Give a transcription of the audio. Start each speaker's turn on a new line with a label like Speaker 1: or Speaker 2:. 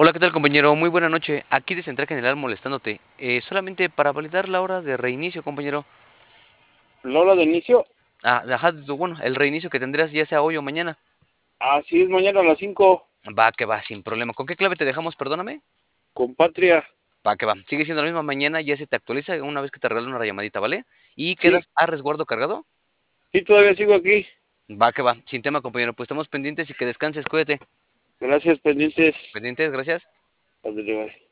Speaker 1: Hola, ¿qué tal, compañero? Muy buena noche. Aquí de Central General molestándote. Solamente para validar la hora de reinicio, compañero.
Speaker 2: ¿La hora de inicio?
Speaker 1: Ajá, bueno, el reinicio que tendrás ya sea hoy o mañana.
Speaker 2: Así es, mañana a las 5.
Speaker 1: Va, que va, sin problema. ¿Con qué clave te dejamos? Perdóname.
Speaker 2: Con Patria.
Speaker 1: Va, que va. Sigue siendo la misma mañana, ya se te actualiza una vez que te regalo una llamadita, ¿vale? ¿Y
Speaker 2: Sí,
Speaker 1: quedas a resguardo cargado?
Speaker 2: sí, todavía sigo aquí.
Speaker 1: Va, que va. Sin tema, compañero. Pues estamos pendientes y que descanses, cuídate.
Speaker 2: Gracias, pendientes.
Speaker 1: Pendientes, gracias.
Speaker 2: Ándale, bye.